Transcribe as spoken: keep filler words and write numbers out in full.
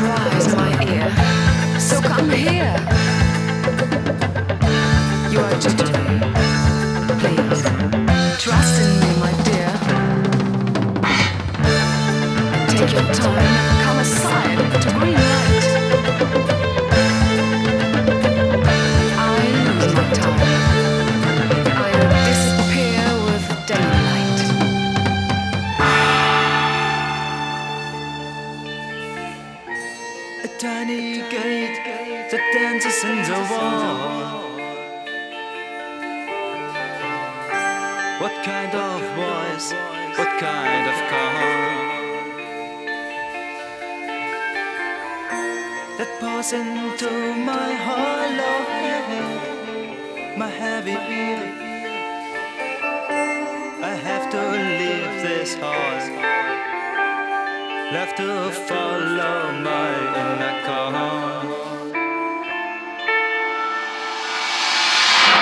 cries in my ear. So come here. You are jittery. Please, trust in me, my dear. Take your time. Come aside to green light. I lose my time. I disappear with daylight. A tiny gate that dances in the wall. What kind of voice? What kind of call? That pours into my hollow head, my heavy ear. I have to leave this heart, left to follow my inner call.